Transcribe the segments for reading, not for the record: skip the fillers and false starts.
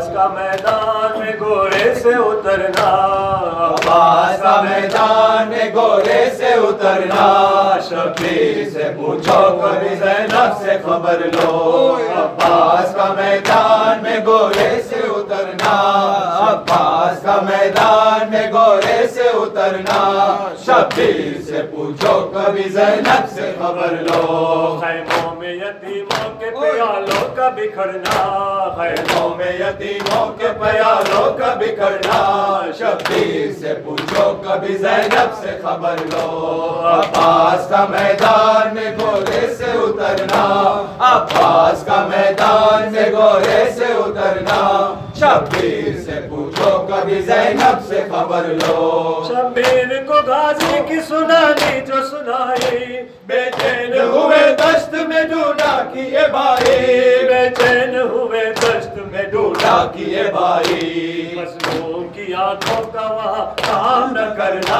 عباس کا میدان میں گھوڑے سے اترنا، عباس کا میدان میں گھوڑے سے اترنا، شبیر سے پوچھو کبھی زینب سے خبر لو، عباس کا میدان میں گھوڑے سے اترنا، عباس کا میدان میں گھوڑے سے اترنا، شبیر سے پوچھو کبھی زینب سے خبر لو، خیموں میں یتیموں کے پیالوں کا بکھرنا، خیموں میں یتیموں کے پیالوں کا بکھرنا، شبیر سے پوچھو کبھی زینب سے خبر لو، عباس کا میدان میں گھوڑے سے اترنا، عباس کا میدان میں گھوڑے سے اترنا، شبیر سے پوچھو کبھی زینب سے خبر لو، شبیر کو غازی کی سنانی جو سنائی، بے چین ہوئے دشت میں ڈھونڈا کیے بھائی، بے چین ہوئے دشت میں ڈھونڈا کیے بھائی، مظلوم کی آنکھوں کا وہاں کام نہ کرنا،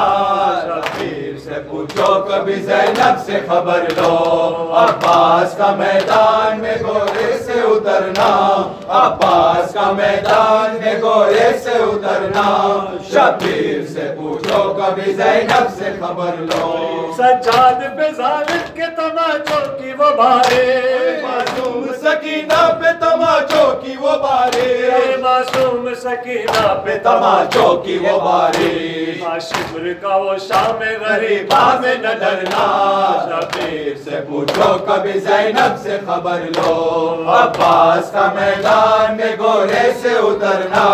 شبیر سے پوچھو کبھی زینب سے خبر لو، عباس کا میدان میں گھوڑے سے اترنا، عباس کا میدان میں گھوڑے سے اترنا، شبیر سے پوچھو کبھی زینب سے خبر لو، سجاد پہ ظالم کے تماچوں کی وہ بارے، معصوم سکینہ پہ تماچوں کی وہ بارے، معصوم سکینہ پہ تماچوں کی وہ بارے، شبر کا وہ شام غریبا میں نہ ڈرنا، شبیر سے پوچھو کبھی زینب سے خبر لو، عباس کا میدان میں گھوڑے سے اترنا،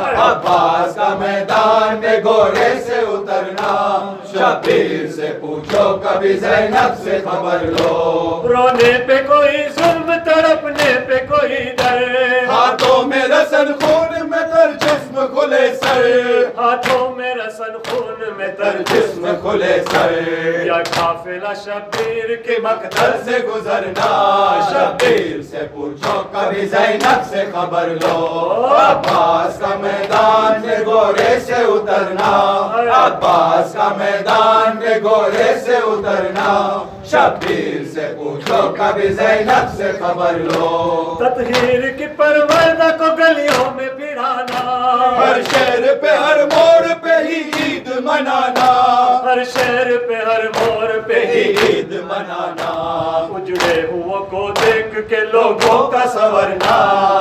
عباس کا میدان میں گھوڑے سے اترنا، شبیر سے پوچھو کبھی زینب سے خبر لو، رونے پہ کوئی ظلم تڑپنے پہ کوئی ڈر، ہاتھوں میں رسن خون میں تر جسم کھلے سر، ہاتھوں میں رسن خون میں تر جسم کھلے سر، یا قافلہ شبیر کے مقتل سے گزرنا، شبیر سے پوچھو کبھی زینب سے خبر لو، عباس کا میدان میں گھوڑے سے اترنا، عباس کا میدان میں گھوڑے سے اترنا، شبیر سے پوچھو کبھی زینب سے خبر لو، تطہیر کی پروردہ کو گلیوں میں پھرانا، ہر شہر پہ ہر موڑ پہ ہی عید منانا، ہر شہر پہ ہر موڑ پہ ہی عید منانا، اجڑے ہوا کو دیکھ کے لوگوں کا سنورنا،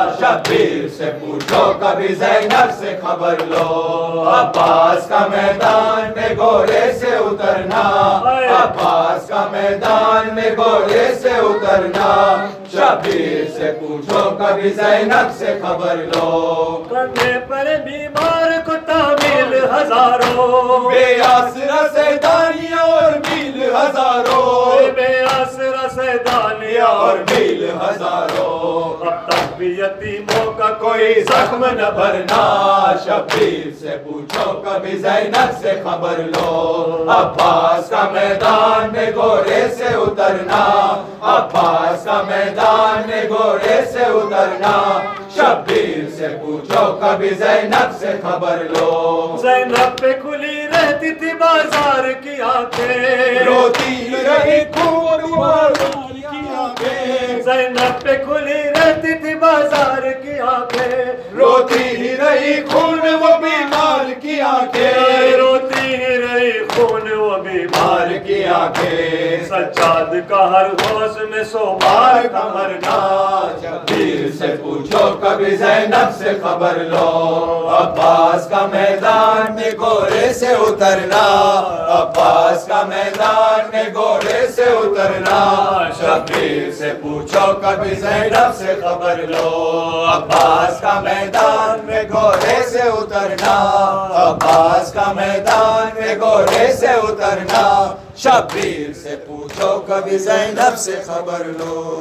شبیر سے پوچھو کبھی زینب سے خبر لو، عباس کا میدان میں گھوڑے سے اترنا، عباس کا میدان میں گھوڑے سے اترنا، شبیر سے پوچھو کبھی زینب سے خبر لو، کندھے پر بیمار کو تعمیل ہزاروں، بے آسرا سیدانیاں اور میل ہزاروں، بے آسرا سیدانیاں اور میل ہزاروں، اب تک بھی یتیموں کا کوئی زخم نہ بھرنا، شبیر سے پوچھو کبھی زینب سے خبر لو، عباس کا میدان میں گھوڑے سے اترنا، عباس کا میدان میں گھوڑے سے اترنا، شبیر سے پوچھو کبھی زینب سے خبر لو، زینب پہ کھلی رہتی تھی بازار کی آنکھیں، روتی رہی خون بازار کی آنکھیں، زینب پہ کھلی رہتی تھی بازار کی آنکھیں، روتی ہی رہی خون وہ بیمار کی آنکھیں، روتی ہی رہی خون وہ بیمار کی آنکھیں، سجاد کا ہر روز میں سو بار کا مرنا، شبیر سے پوچھو کبھی زینب سے خبر لو، عباس کا میدان میں گھوڑے سے اترنا، عباس کا میدان میں گھوڑے سے اترنا، شبیر سے پوچھو کبھی زینب سے خبر لو، عباس کا میدان میں گھوڑے سے اترنا، عباس کا میدان میں گھوڑے سے اترنا، شبیر سے پوچھو کبھی زینب سے خبر لو۔